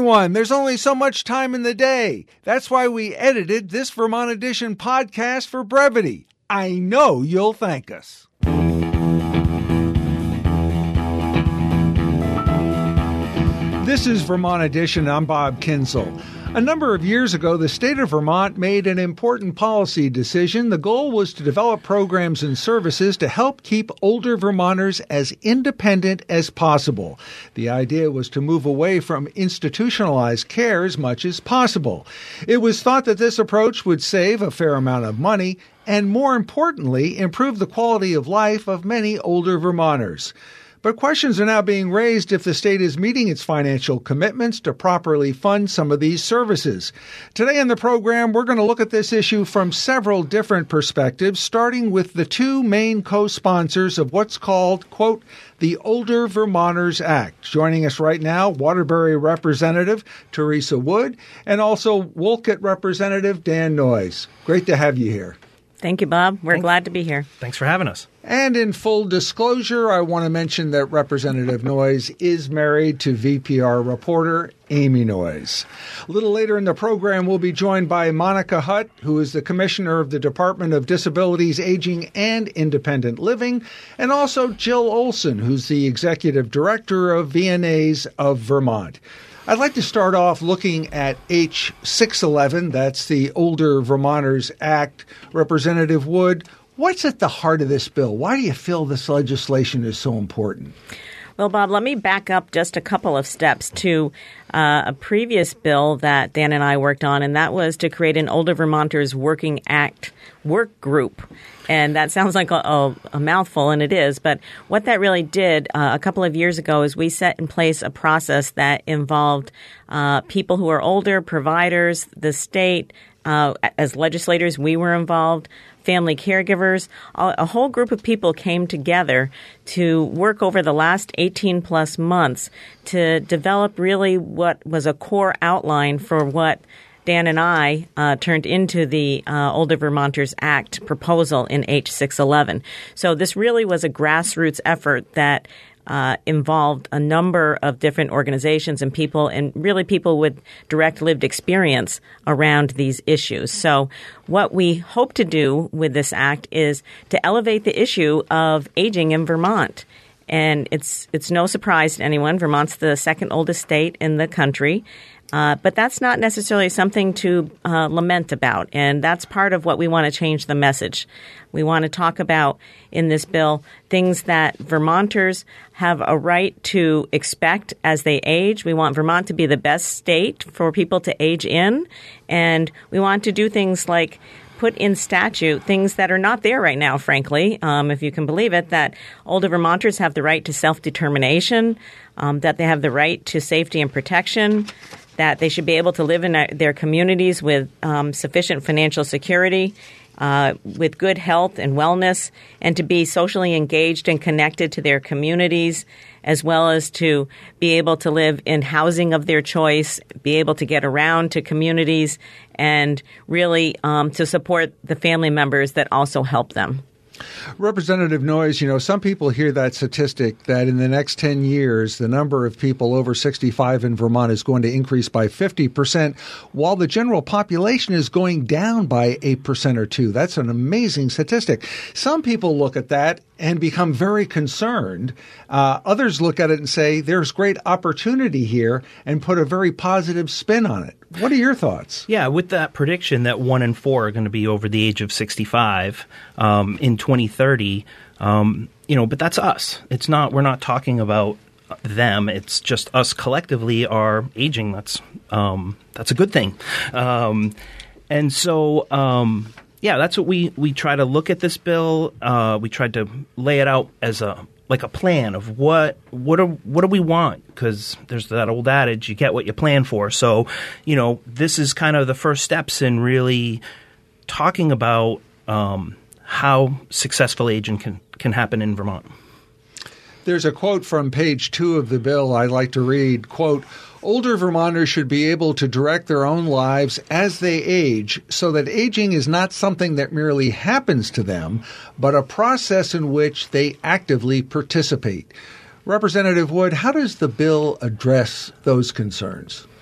everyone. There's only so much time in the day. That's why we edited this Vermont Edition podcast for brevity. I know you'll thank us. This is Vermont Edition. I'm Bob Kinsel. A number of years ago, the state of Vermont made an important policy decision. The goal was to develop programs and services to help keep older Vermonters as independent as possible. The idea was to move away from institutionalized care as much as possible. It was thought that this approach would save a fair amount of money and, more importantly, improve the quality of life of many older Vermonters. But questions are now being raised if the state is meeting its financial commitments to properly fund some of these services. Today in the program, we're going to look at this issue from several different perspectives, starting with the two main co-sponsors of what's called, quote, the Older Vermonters Act. Joining us right now, Waterbury Representative Teresa Wood and also Wolcott Representative Dan Noyes. Great to have you here. Thank you, Bob. We're glad to be here. Thanks for having us. And in full disclosure, I want to mention that Representative Noyes is married to VPR reporter Amy Noyes. A little later in the program, we'll be joined by Monica Hutt, who is the Commissioner of the Department of Disabilities, Aging, and Independent Living, and also Jill Olson, who's the Executive Director of VNAs of Vermont. I'd like to start off looking at H611, that's the Older Vermonters Act. Representative Wood, what's at the heart of this bill? Why do you feel this legislation is so important? Well, Bob, let me back up just a couple of steps to a previous bill that Dan and I worked on, and that was to create an Older Vermonters Working Act work group. And that sounds like a mouthful, and it is. But what that really did a couple of years ago is we set in place a process that involved people who are older, providers, the state. As legislators, we were involved, family caregivers. A whole group of people came together to work over the last 18-plus months to develop really what was a core outline for what Dan and I turned into the Older Vermonters Act proposal in H611. So this really was a grassroots effort that involved a number of different organizations and people, and really people with direct lived experience around these issues. So what we hope to do with this act is to elevate the issue of aging in Vermont. And it's no surprise to anyone. Vermont's the second oldest state in the country. But that's not necessarily something to lament about, and that's part of what we want to change the message. We want to talk about in this bill things that Vermonters have a right to expect as they age. We want Vermont to be the best state for people to age in, and we want to do things like put in statute things that are not there right now, frankly, if you can believe it, that older Vermonters have the right to self-determination, that they have the right to safety and protection, that they should be able to live in their communities with sufficient financial security, with good health and wellness, and to be socially engaged and connected to their communities, as well as to be able to live in housing of their choice, be able to get around to communities, and really to support the family members that also help them. Representative Noyes, some people hear that statistic that in the next 10 years, the number of people over 65 in Vermont is going to increase by 50%, while the general population is going down by 8% or 2%. That's an amazing statistic. Some people look at that and become very concerned. Others look at it and say there's great opportunity here and put a very positive spin on it. What are your thoughts? Yeah, with that prediction that 1 in 4 are going to be over the age of 65 in 2030, but that's us. We're not talking about them. It's just us collectively are aging. That's a good thing. And so that's what we try to look at this bill. We tried to lay it out as a plan of what do we want, because there's that old adage, you get what you plan for. So, this is kind of the first steps in really talking about how successful aging can happen in Vermont. There's a quote from page 2 of the bill I'd like to read, quote, "Older Vermonters should be able to direct their own lives as they age so that aging is not something that merely happens to them, but a process in which they actively participate." Representative Wood, how does the bill address those concerns?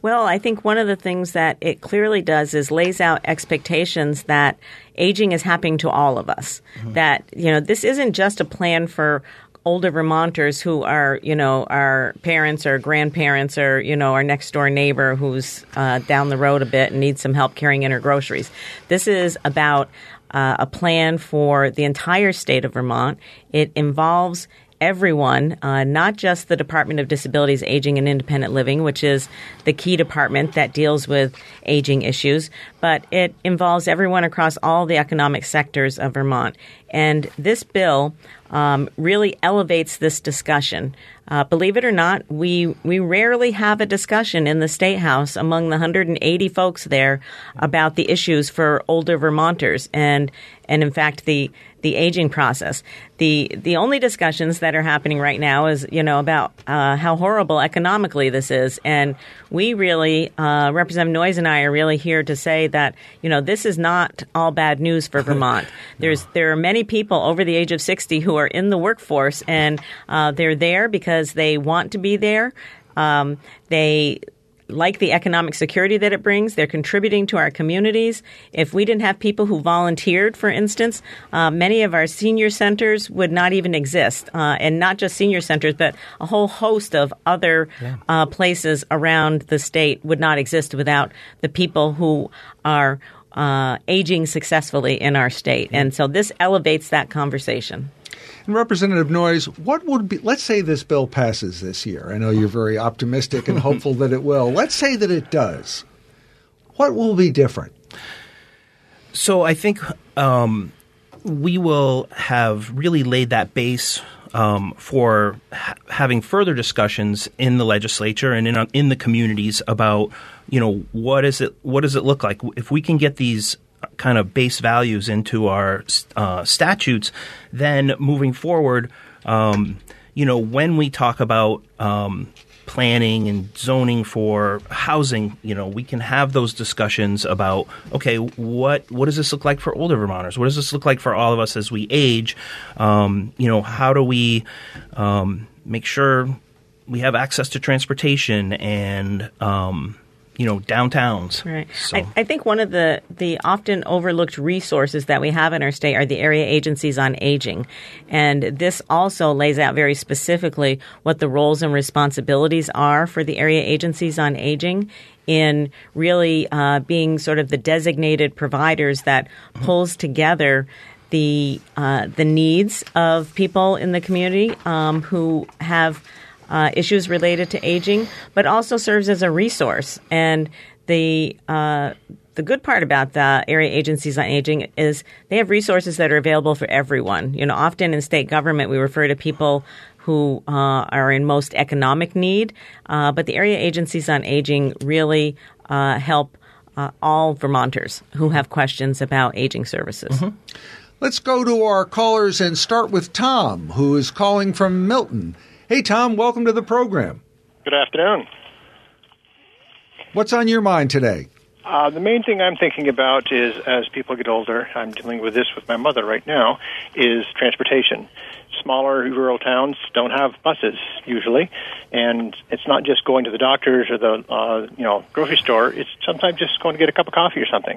Well, I think one of the things that it clearly does is lays out expectations that aging is happening to all of us. Mm-hmm. That, this isn't just a plan for older Vermonters who are, our parents or grandparents or, our next door neighbor who's down the road a bit and needs some help carrying in her groceries. This is about a plan for the entire state of Vermont. It involves everyone, not just the Department of Disabilities, Aging, and Independent Living, which is the key department that deals with aging issues, but it involves everyone across all the economic sectors of Vermont. And this bill really elevates this discussion. Believe it or not, we rarely have a discussion in the State House among the 180 folks there about the issues for older Vermonters and in fact the aging process. The only discussions that are happening right now is about how horrible economically this is, and we really Representative Noyes and I are really here to say that this is not all bad news for Vermont. There are many people over the age of 60 who are in the workforce, and they're there because they want to be there. They like the economic security that it brings. They're contributing to our communities. If we didn't have people who volunteered, for instance, many of our senior centers would not even exist. And not just senior centers, but a whole host of other places around the state would not exist without the people who are aging successfully in our state. And so this elevates that conversation. And Representative Noyes, what would be, let's say this bill passes this year. I know you're very optimistic and hopeful that it will. Let's say that it does. What will be different? So I think we will have really laid that base for having further discussions in the legislature and in the communities about, what does it look like if we can get these kind of base values into our statutes. Then moving forward, when we talk about planning and zoning for housing, we can have those discussions about, okay, what does this look like for older Vermonters? What does this look like for all of us as we age? How do we make sure we have access to transportation and downtowns. Right. So. I think one of the often overlooked resources that we have in our state are the area agencies on aging. And this also lays out very specifically what the roles and responsibilities are for the area agencies on aging in really being sort of the designated providers that pulls together the needs of people in the community who have issues related to aging, but also serves as a resource. And the good part about the area agencies on aging is they have resources that are available for everyone. Often in state government, we refer to people who are in most economic need, but the area agencies on aging really help all Vermonters who have questions about aging services. Mm-hmm. Let's go to our callers and start with Tom, who is calling from Milton. Hey, Tom, welcome to the program. Good afternoon. What's on your mind today? The main thing I'm thinking about is, as people get older, I'm dealing with this with my mother right now, is transportation. Smaller rural towns don't have buses, usually, and it's not just going to the doctors or the grocery store. It's sometimes just going to get a cup of coffee or something.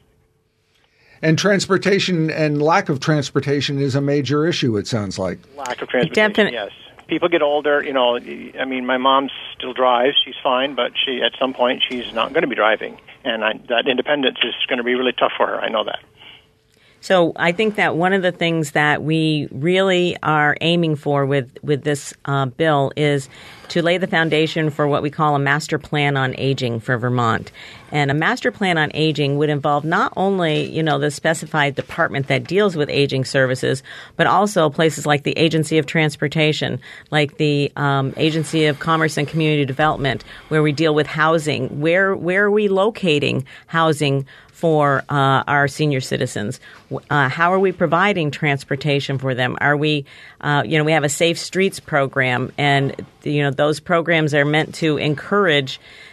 And transportation and lack of transportation is a major issue, it sounds like. Lack of transportation, yes. People get older, my mom still drives. She's fine, but at some point she's not going to be driving. And that independence is going to be really tough for her. I know that. So I think that one of the things that we really are aiming for with this bill is to lay the foundation for what we call a master plan on aging for Vermont. And a master plan on aging would involve not only, the specified department that deals with aging services, but also places like the Agency of Transportation, like the Agency of Commerce and Community Development, where we deal with housing. Where are we locating housing for our senior citizens? How are we providing transportation for them? Are we, we have a Safe Streets program, and those programs are meant to encourage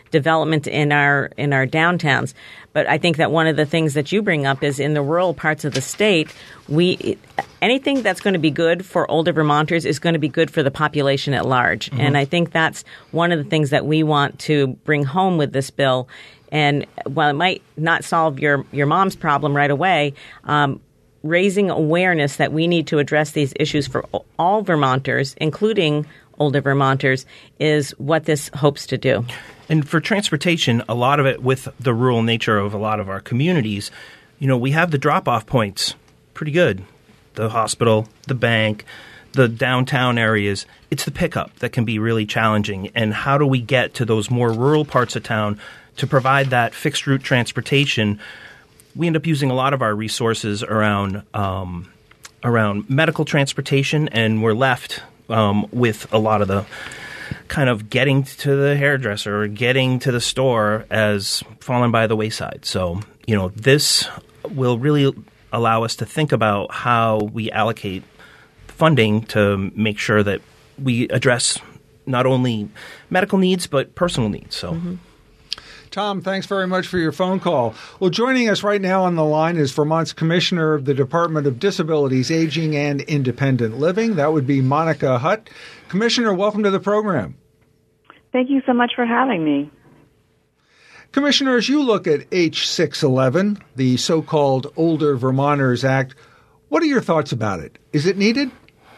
development in our downtowns. But I think that one of the things that you bring up is in the rural parts of the state, anything that's going to be good for older Vermonters is going to be good for the population at large. Mm-hmm. And I think that's one of the things that we want to bring home with this bill. And while it might not solve your mom's problem right away, raising awareness that we need to address these issues for all Vermonters, including older Vermonters, is what this hopes to do. And for transportation, a lot of it with the rural nature of a lot of our communities, we have the drop-off points pretty good. The hospital, the bank, the downtown areas. It's the pickup that can be really challenging. And how do we get to those more rural parts of town to provide that fixed route transportation? We end up using a lot of our resources around medical transportation, and we're left with a lot of the kind of getting to the hairdresser or getting to the store as fallen by the wayside. So, this will really allow us to think about how we allocate funding to make sure that we address not only medical needs but personal needs. So. Mm-hmm. Tom, thanks very much for your phone call. Well, joining us right now on the line is Vermont's Commissioner of the Department of Disabilities, Aging, and Independent Living. That would be Monica Hutt. Commissioner, welcome to the program. Thank you so much for having me. Commissioner, as you look at H611, the so-called Older Vermonters Act, what are your thoughts about it? Is it needed?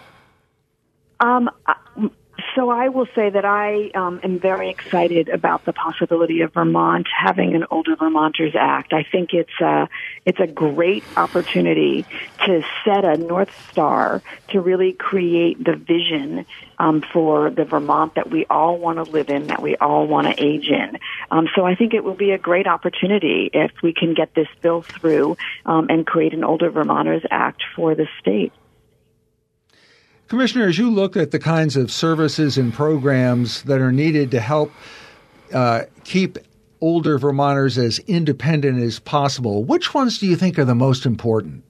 So I will say that I am very excited about the possibility of Vermont having an Older Vermonters Act. I think it's a great opportunity to set a North Star to really create the vision for the Vermont that we all want to live in, that we all want to age in. So I think it will be a great opportunity if we can get this bill through and create an Older Vermonters Act for the state. Commissioner, as you look at the kinds of services and programs that are needed to help keep older Vermonters as independent as possible, which ones do you think are the most important?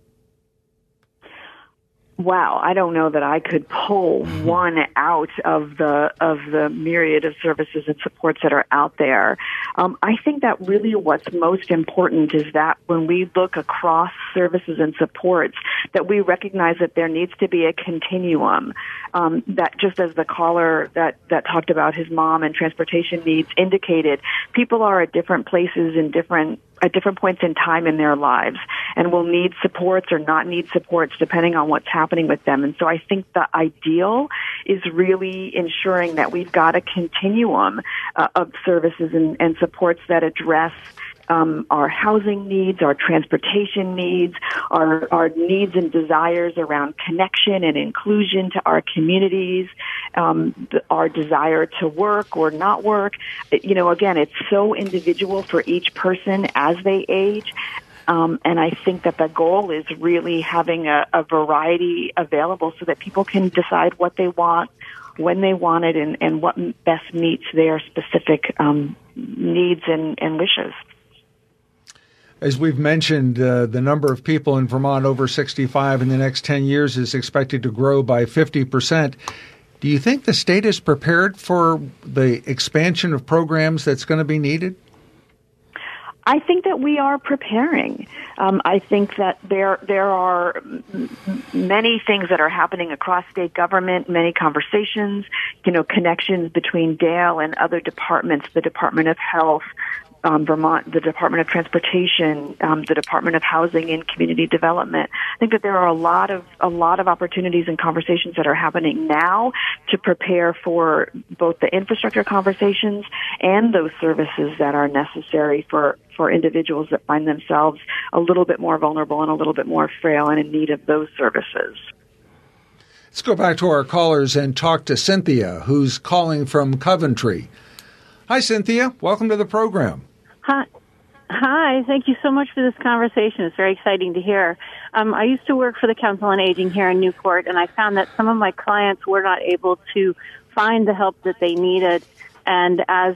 Wow, I don't know that I could pull one out of the myriad of services and supports that are out there. I think that really what's most important is that when we look across services and supports, that we recognize that there needs to be a continuum. That just as the caller that talked about his mom and transportation needs indicated, people are at different places in at different points in time in their lives and will need supports or not need supports depending on what's happening with them. And so I think the ideal is really ensuring that we've got a continuum of services and supports that address our housing needs, our transportation needs, our needs and desires around connection and inclusion to our communities, our desire to work or not work. Again, it's so individual for each person as they age. And I think that the goal is really having a variety available so that people can decide what they want, when they want it, and what best meets their specific needs and wishes. As we've mentioned, the number of people in Vermont over 65 in the next 10 years is expected to grow by 50%. Do you think the state is prepared for the expansion of programs that's going to be needed? I think that we are preparing. I think that there are many things that are happening across state government, many conversations, connections between Dale and other departments, the Department of Health, Vermont, the Department of Transportation, the Department of Housing and Community Development. I think that there are a lot of opportunities and conversations that are happening now to prepare for both the infrastructure conversations and those services that are necessary for individuals that find themselves a little bit more vulnerable and a little bit more frail and in need of those services. Let's go back to our callers and talk to Cynthia, who's calling from Coventry. Hi, Cynthia. Welcome to the program. Hi. Thank you so much for this conversation. It's very exciting to hear. I used to work for the Council on Aging here in Newport, and I found that some of my clients were not able to find the help that they needed. And as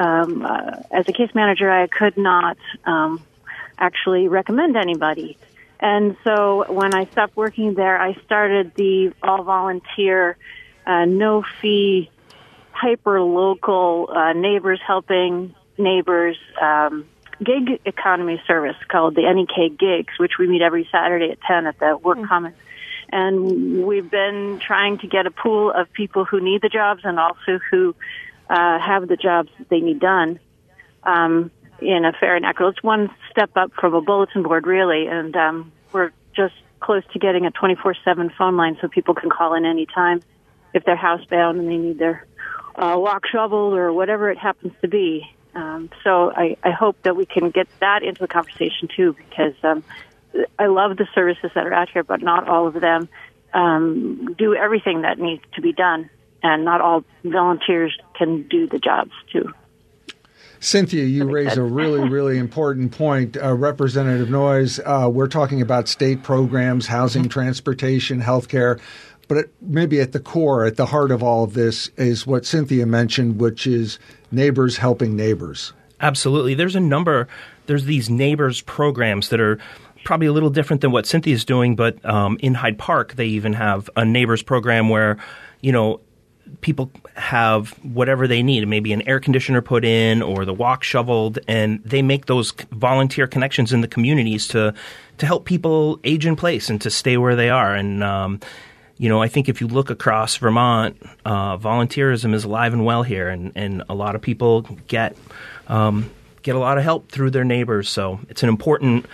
a case manager, I could not actually recommend anybody. And so when I stopped working there, I started the all-volunteer, no-fee hyper-local neighbors helping neighbors gig economy service called the NEK Gigs, which we meet every Saturday at 10 at the Work Commons. And we've been trying to get a pool of people who need the jobs and also who have the jobs that they need done in a fair and equitable. It's one step up from a bulletin board, really, and we're just close to getting a 24/7 phone line so people can call in any time if they're housebound and they need their walk shoveled or whatever it happens to be. So I hope that we can get that into the conversation, too, because I love the services that are out here, but not all of them do everything that needs to be done, and not all volunteers can do the jobs, too. Cynthia, you raise a really, really important point. Representative Noyes, we're talking about state programs, housing, transportation, healthcare, but maybe at the core, at the heart of all of this is what Cynthia mentioned, which is neighbors helping neighbors. Absolutely. There's these neighbors programs that are probably a little different than what Cynthia's doing, but in Hyde Park, they even have a neighbors program where, people have whatever they need, maybe an air conditioner put in or the walk shoveled, and they make those volunteer connections in the communities to help people age in place and to stay where they are. And, I think if you look across Vermont, volunteerism is alive and well here, and a lot of people get a lot of help through their neighbors. So it's an important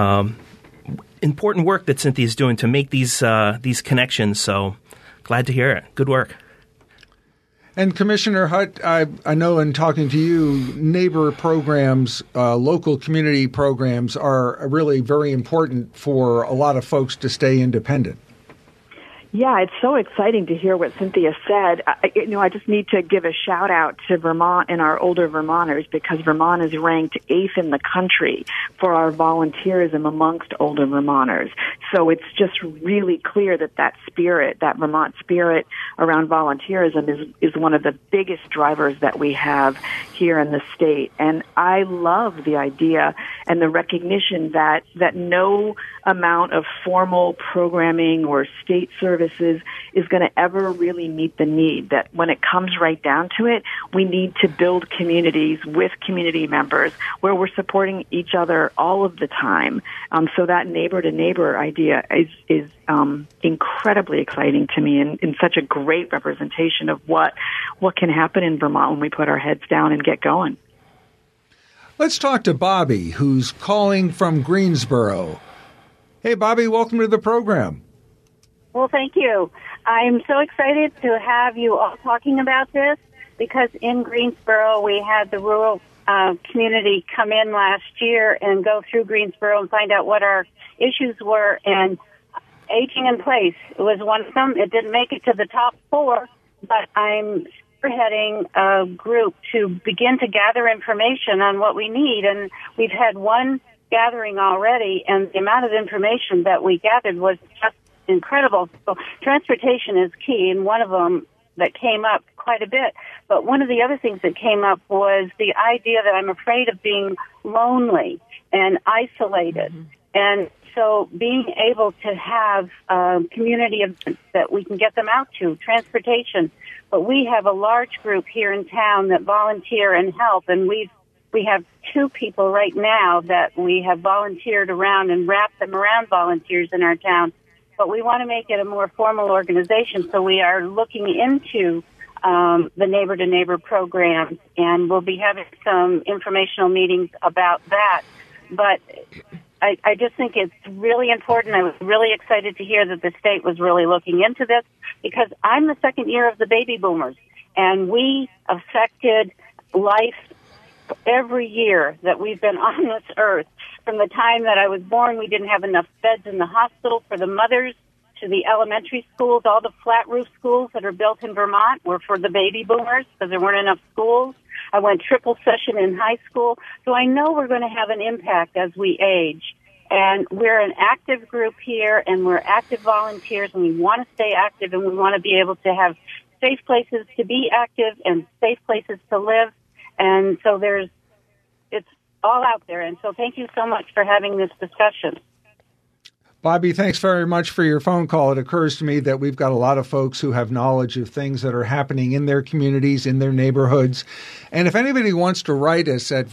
work that Cynthia's doing to make these connections. So glad to hear it. Good work. And Commissioner Hutt, I know in talking to you, neighbor programs, local community programs are really very important for a lot of folks to stay independent. Yeah, it's so exciting to hear what Cynthia said. I just need to give a shout out to Vermont and our older Vermonters, because Vermont is ranked 8th in the country for our volunteerism amongst older Vermonters. So it's just really clear that spirit, that Vermont spirit around volunteerism is one of the biggest drivers that we have here in the state. And I love the idea and the recognition that no amount of formal programming or state services is going to ever really meet the need. That when it comes right down to it, we need to build communities with community members where we're supporting each other all of the time. So that neighbor-to-neighbor idea is incredibly exciting to me, and such a great representation of what can happen in Vermont when we put our heads down and get going. Let's talk to Bobby, who's calling from Greensboro. Hey, Bobby, welcome to the program. Well, thank you. I'm so excited to have you all talking about this, because in Greensboro we had the rural community come in last year and go through Greensboro and find out what our issues were, and aging in place was one of them. It didn't make it to the top 4, but I'm spearheading a group to begin to gather information on what we need, and we've had one gathering already, and the amount of information that we gathered was just incredible. So transportation is key, and one of them that came up quite a bit. But one of the other things that came up was the idea that I'm afraid of being lonely and isolated. Mm-hmm. And so being able to have community events that we can get them out to, transportation. But we have a large group here in town that volunteer and help, and we have 2 people right now that we have volunteered around and wrapped them around volunteers in our town. But we want to make it a more formal organization, so we are looking into the neighbor-to-neighbor programs, and we'll be having some informational meetings about that. But I just think it's really important. I was really excited to hear that the state was really looking into this, because I'm the second year of the baby boomers, and we affected life every year that we've been on this earth. From the time that I was born, we didn't have enough beds in the hospital for the mothers, to the elementary schools. All the flat roof schools that are built in Vermont were for the baby boomers because there weren't enough schools. I went triple session in high school. So I know we're going to have an impact as we age. And we're an active group here, and we're active volunteers, and we want to stay active, and we want to be able to have safe places to be active and safe places to live. And so it's all out there. And so thank you so much for having this discussion. Bobby, thanks very much for your phone call. It occurs to me that we've got a lot of folks who have knowledge of things that are happening in their communities, in their neighborhoods. And if anybody wants to write us at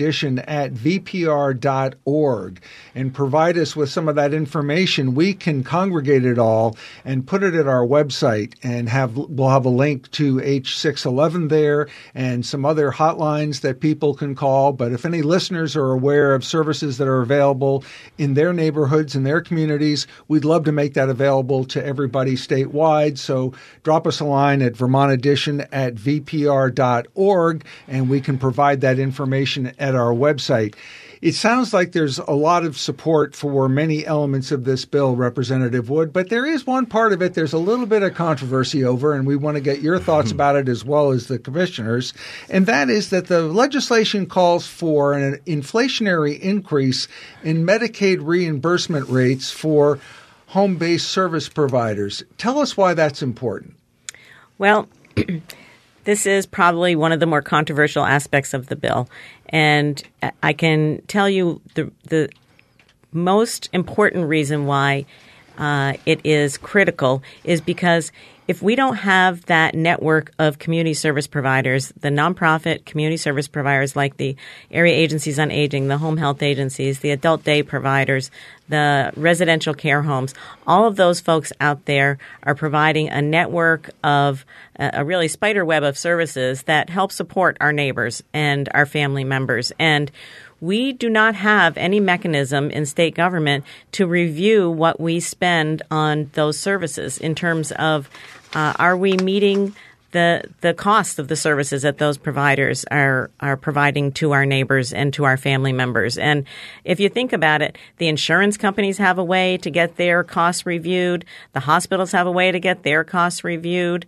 vermontedition@vpr.org and provide us with some of that information, we can congregate it all and put it at our website, and we'll have a link to H611 there and some other hotlines that people can call. But if any listeners are aware of services that are available in their neighborhoods, in their communities, we'd love to make that available to everybody statewide. So drop us a line at vermontedition@vpr.org, and we can provide that information at our website. It sounds like there's a lot of support for many elements of this bill, Representative Wood, but there is one part of it there's a little bit of controversy over, and we want to get your thoughts about it as well as the commissioners, and that is that the legislation calls for an inflationary increase in Medicaid reimbursement rates for home-based service providers. Tell us why that's important. Well, this is probably one of the more controversial aspects of the bill. And I can tell you the most important reason why it is critical is because if we don't have that network of community service providers, the nonprofit community service providers like the area agencies on aging, the home health agencies, the adult day providers, the residential care homes, all of those folks out there are providing a network of a really spider web of services that help support our neighbors and our family members. And we do not have any mechanism in state government to review what we spend on those services in terms of are we meeting the cost of the services that those providers are providing to our neighbors and to our family members. And if you think about it, the insurance companies have a way to get their costs reviewed. The hospitals have a way to get their costs reviewed.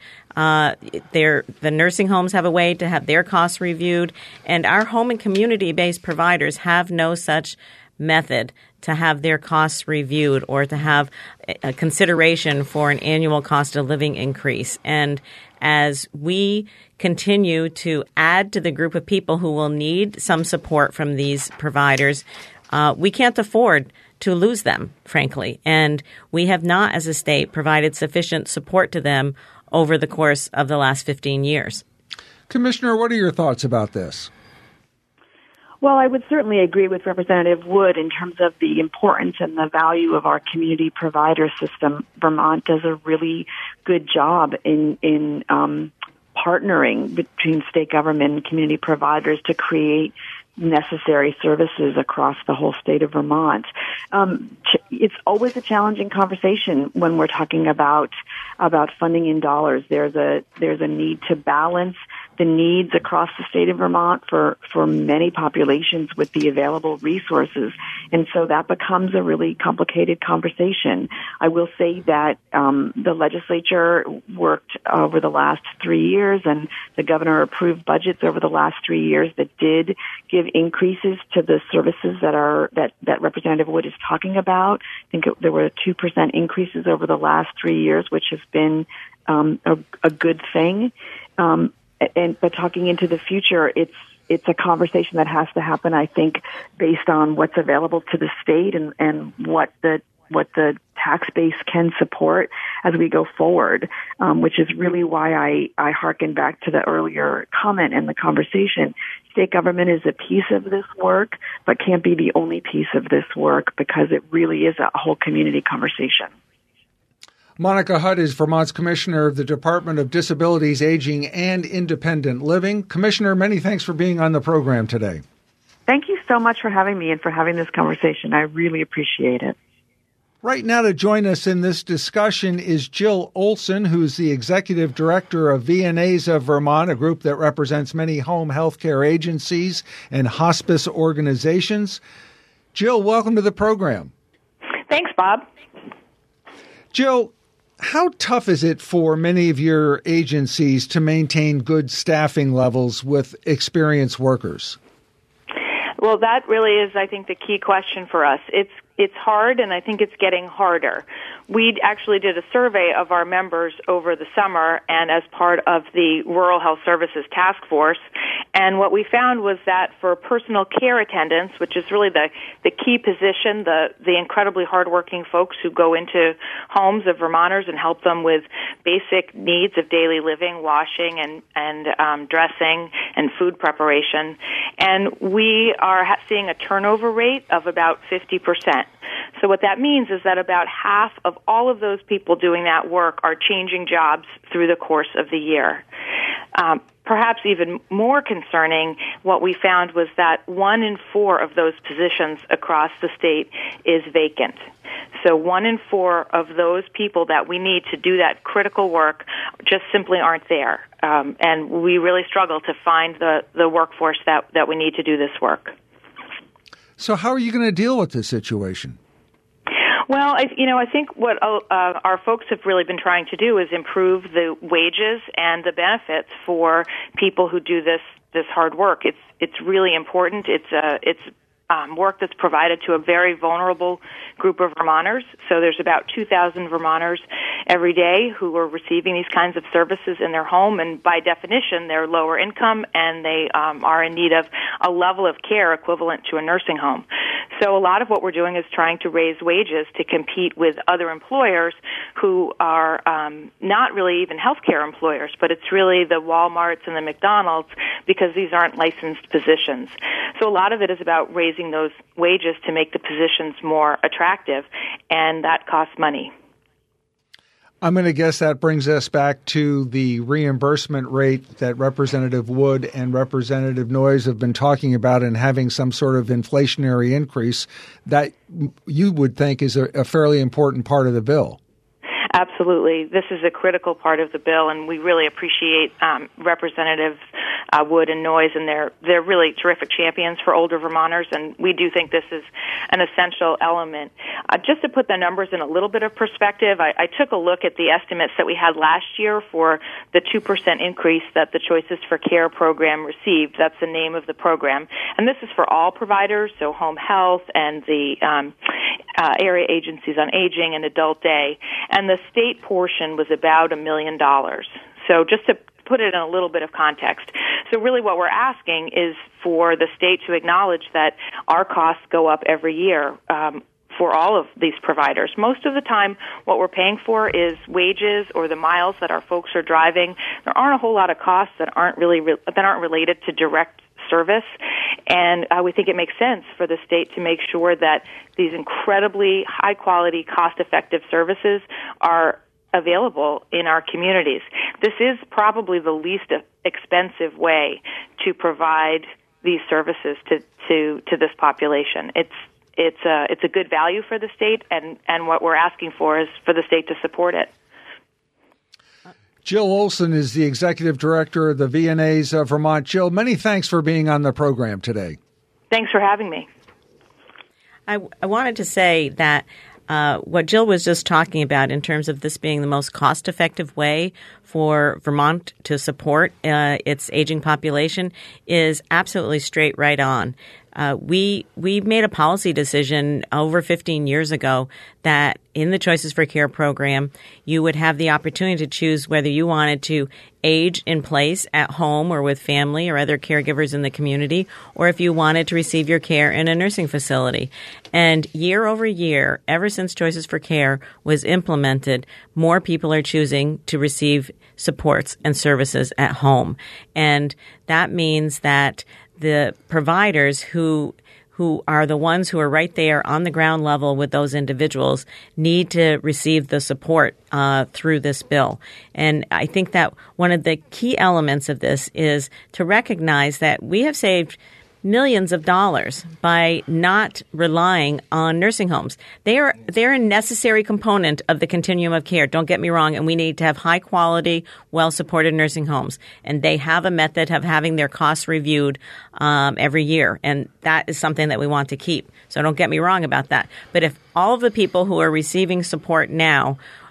The nursing homes have a way to have their costs reviewed. And our home and community-based providers have no such method to have their costs reviewed or to have a consideration for an annual cost of living increase. And as we continue to add to the group of people who will need some support from these providers, we can't afford to lose them, frankly. And we have not, as a state, provided sufficient support to them over the course of the last 15 years. Commissioner, what are your thoughts about this? Well, I would certainly agree with Representative Wood in terms of the importance and the value of our community provider system. Vermont does a really good job in partnering between state government and community providers to create necessary services across the whole state of Vermont. It's always a challenging conversation when we're talking about funding in dollars. There's a need to balance the needs across the state of Vermont for many populations with the available resources. And so that becomes a really complicated conversation. I will say that the legislature worked over the last 3 years, and the governor approved budgets over the last 3 years that did give increases to the services that Representative Wood is talking about. I think there were 2% increases over the last 3 years, which has been a good thing. But talking into the future, it's a conversation that has to happen, I think, based on what's available to the state and what the tax base can support as we go forward, which is really why I hearken back to the earlier comment in the conversation. State government is a piece of this work, but can't be the only piece of this work because it really is a whole community conversation. Monica Hutt is Vermont's Commissioner of the Department of Disabilities, Aging, and Independent Living. Commissioner, many thanks for being on the program today. Thank you so much for having me and for having this conversation. I really appreciate it. Right now to join us in this discussion is Jill Olson, who's the Executive Director of VNAs of Vermont, a group that represents many home health care agencies and hospice organizations. Jill, welcome to the program. Thanks, Bob. Jill, how tough is it for many of your agencies to maintain good staffing levels with experienced workers? Well, that really is, I think, the key question for us. It's it's hard, and I think it's getting harder. We actually did a survey of our members over the summer and as part of the Rural Health Services Task Force, and what we found was that for personal care attendants, which is really the key position, the incredibly hardworking folks who go into homes of Vermonters and help them with basic needs of daily living, washing and dressing and food preparation, and we are seeing a turnover rate of about 50%. So what that means is that about half of all of those people doing that work are changing jobs through the course of the year. Perhaps even more concerning, what we found was that 1 in 4 of those positions across the state is vacant. So 1 in 4 of those people that we need to do that critical work just simply aren't there. And we really struggle to find the workforce that we need to do this work. So how are you going to deal with this situation? Well, I think what our folks have really been trying to do is improve the wages and the benefits for people who do this hard work. It's really important. It's work that's provided to a very vulnerable group of Vermonters. So there's about 2,000 Vermonters every day who are receiving these kinds of services in their home, and by definition, they're lower income and they are in need of a level of care equivalent to a nursing home. So a lot of what we're doing is trying to raise wages to compete with other employers who are not really even healthcare employers, but it's really the Walmarts and the McDonald's, because these aren't licensed positions. So a lot of it is about raising those wages to make the positions more attractive, and that costs money. I'm going to guess that brings us back to the reimbursement rate that Representative Wood and Representative Noyes have been talking about, and having some sort of inflationary increase that you would think is a fairly important part of the bill. Absolutely. This is a critical part of the bill, and we really appreciate Representatives Wood and Noyes, and they're really terrific champions for older Vermonters, and we do think this is an essential element. Just to put the numbers in a little bit of perspective, I took a look at the estimates that we had last year for the 2% increase that the Choices for Care program received. That's the name of the program. And this is for all providers, so home health and the area agencies on aging and adult day. And the state portion was about $1 million. So just to put it in a little bit of context. So really what we're asking is for the state to acknowledge that our costs go up every year for all of these providers. Most of the time, what we're paying for is wages or the miles that our folks are driving. There aren't a whole lot of costs that aren't related to direct service, and we think it makes sense for the state to make sure that these incredibly high-quality, cost-effective services are available in our communities. This is probably the least expensive way to provide these services to this population. It's a good value for the state, and what we're asking for is for the state to support it. Jill Olson is the executive director of the VNAs of Vermont. Jill, many thanks for being on the program today. Thanks for having me. I wanted to say that what Jill was just talking about in terms of this being the most cost-effective way for Vermont to support its aging population is absolutely straight right on. We made a policy decision over 15 years ago that in the Choices for Care program, you would have the opportunity to choose whether you wanted to age in place at home or with family or other caregivers in the community, or if you wanted to receive your care in a nursing facility. And year over year, ever since Choices for Care was implemented, more people are choosing to receive supports and services at home. And that means that the providers who are the ones who are right there on the ground level with those individuals need to receive the support through this bill. And I think that one of the key elements of this is to recognize that we have saved millions of dollars by not relying on nursing homes. They're a necessary component of the continuum of care. Don't get me wrong, and we need to have high quality, well-supported nursing homes. And they have a method of having their costs reviewed every year, and that is something that we want to keep. So don't get me wrong about that. But if all of the people who are receiving support now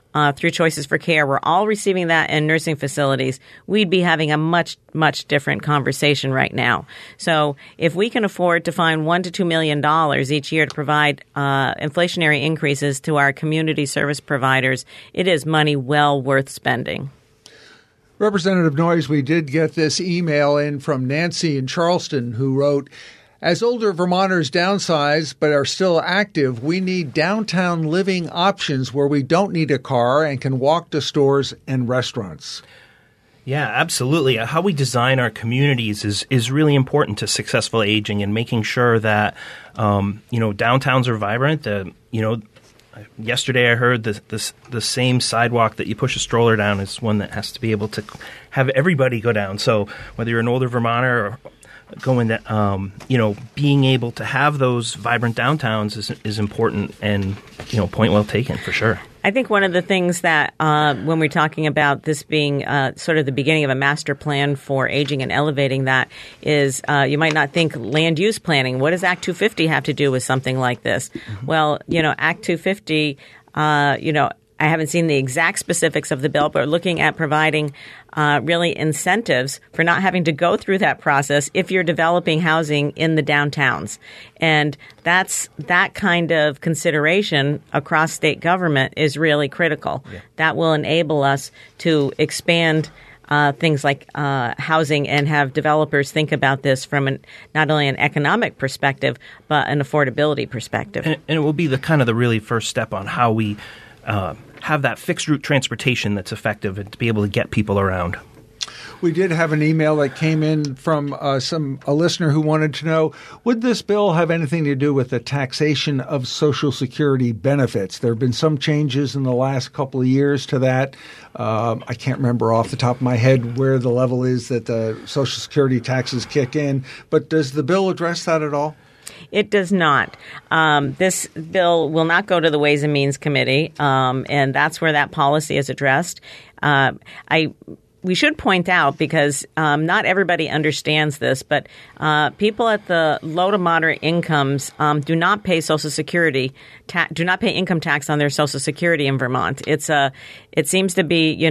through Choices for Care were all receiving that in nursing facilities, we'd be having a much, much different conversation right now. So if we can afford to find $1 to $2 million each year to provide inflationary increases to our community service providers, it is money well worth spending. Representative Noyes, we did get this email in from Nancy in Charleston who wrote, as older Vermonters downsize but are still active, we need downtown living options where we don't need a car and can walk to stores and restaurants. Yeah, absolutely. How we design our communities is really important to successful aging and making sure that, downtowns are vibrant. Yesterday I heard the same sidewalk that you push a stroller down is one that has to be able to have everybody go down. So whether you're an older Vermonter or going that, being able to have those vibrant downtowns is important and, point well taken for sure. I think one of the things that when we're talking about this being sort of the beginning of a master plan for aging and elevating that is you might not think land use planning. What does Act 250 have to do with something like this? Mm-hmm. Well, Act 250, I haven't seen the exact specifics of the bill, but looking at providing really incentives for not having to go through that process if you're developing housing in the downtowns. And that kind of consideration across state government is really critical. Yeah. That will enable us to expand things like housing and have developers think about this from not only an economic perspective, but an affordability perspective. And it will be the really first step on how we have that fixed route transportation that's effective and to be able to get people around. We did have an email that came in from a listener who wanted to know, would this bill have anything to do with the taxation of Social Security benefits? There have been some changes in the last couple of years to that. I can't remember off the top of my head where the level is that the Social Security taxes kick in, but does the bill address that at all? It does not. This bill will not go to the Ways and Means Committee, and that's where that policy is addressed. We should point out, because not everybody understands this, but people at the low to moderate incomes do not pay Social Security, do not pay income tax on their Social Security in Vermont. It seems to be,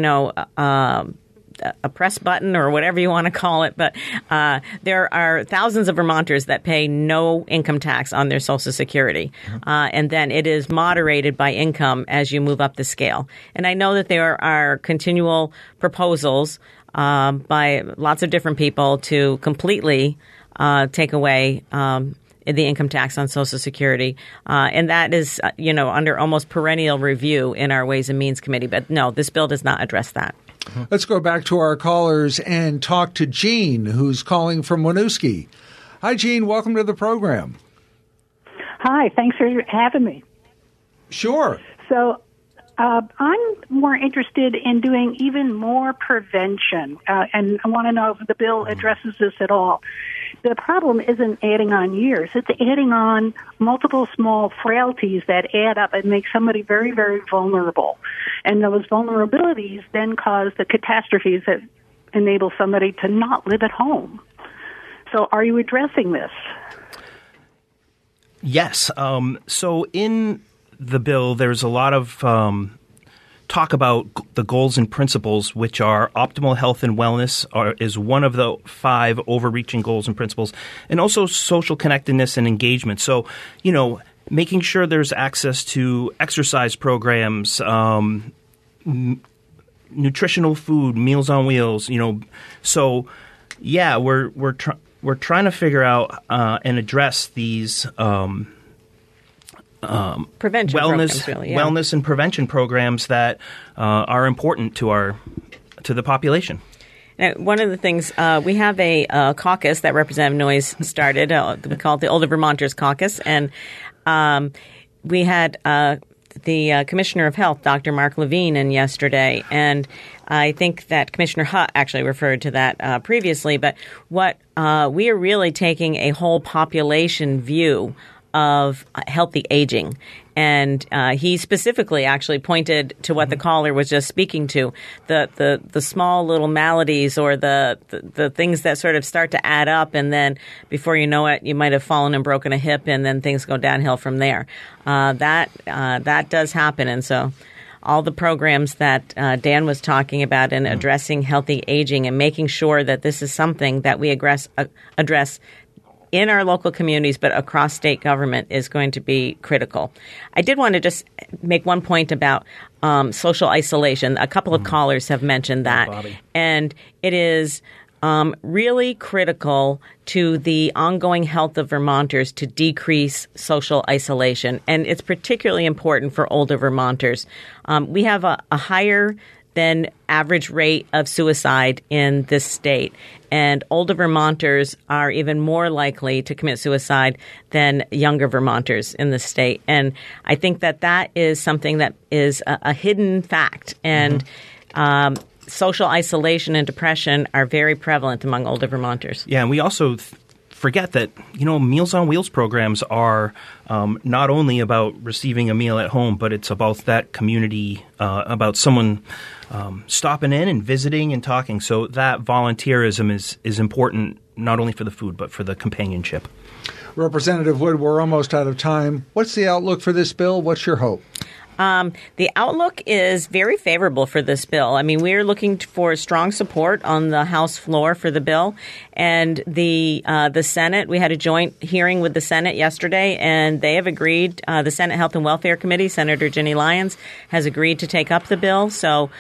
a press button or whatever you want to call it, but there are thousands of Vermonters that pay no income tax on their Social Security, and then it is moderated by income as you move up the scale. And I know that there are continual proposals by lots of different people to completely take away the income tax on Social Security, and that is under almost perennial review in our Ways and Means Committee. But no, this bill does not address that. Let's go back to our callers and talk to Jean, who's calling from Winooski. Hi, Jean. Welcome to the program. Hi. Thanks for having me. Sure. So I'm more interested in doing even more prevention, and I want to know if the bill addresses this at all. The problem isn't adding on years. It's adding on multiple small frailties that add up and make somebody very, very vulnerable. And those vulnerabilities then cause the catastrophes that enable somebody to not live at home. So are you addressing this? Yes. So in the bill, there's a lot of talk about the goals and principles, which are optimal health and wellness is one of the 5 overreaching goals and principles, and also social connectedness and engagement. So, making sure there's access to exercise programs, nutritional food, Meals on Wheels, So, yeah, we're trying to figure out and address these prevention wellness, programs, really, yeah. Wellness and prevention programs that are important to the population. Now, one of the things, we have a caucus that Representative Noyes started. We call it the Older Vermonters Caucus. And we had the Commissioner of Health, Dr. Mark Levine, in yesterday. And I think that Commissioner Hutt actually referred to that previously. But what we are really taking a whole population view of healthy aging. And he specifically actually pointed to what the caller was just speaking to, the small little maladies or the things that sort of start to add up, and then before you know it, you might have fallen and broken a hip, and then things go downhill from there. That does happen. And so all the programs that Dan was talking about in addressing healthy aging and making sure that this is something that we address in our local communities, but across state government is going to be critical. I did want to just make one point about social isolation. A couple of callers have mentioned that. And it is really critical to the ongoing health of Vermonters to decrease social isolation. And it's particularly important for older Vermonters. We have a higher than average rate of suicide in this state. And older Vermonters are even more likely to commit suicide than younger Vermonters in the state. And I think that is something that is a hidden fact. And social isolation and depression are very prevalent among older Vermonters. Yeah, and we also forget that, Meals on Wheels programs are not only about receiving a meal at home, but it's about that community, about someone stopping in and visiting and talking. So that volunteerism is important not only for the food, but for the companionship. Representative Wood, we're almost out of time. What's the outlook for this bill? What's your hope? The outlook is very favorable for this bill. I mean, we're looking for strong support on the House floor for the bill. And the Senate, we had a joint hearing with the Senate yesterday, and they have agreed. The Senate Health and Welfare Committee, Senator Ginny Lyons, has agreed to take up the bill. So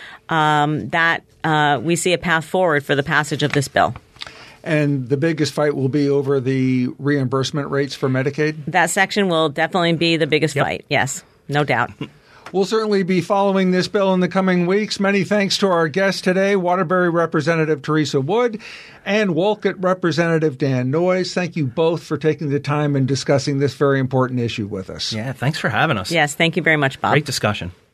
we see a path forward for the passage of this bill. And the biggest fight will be over the reimbursement rates for Medicaid? That section will definitely be the biggest fight, yes, no doubt. We'll certainly be following this bill in the coming weeks. Many thanks to our guests today, Waterbury Representative Teresa Wood and Wolcott Representative Dan Noyes. Thank you both for taking the time and discussing this very important issue with us. Yeah, thanks for having us. Yes, thank you very much, Bob. Great discussion.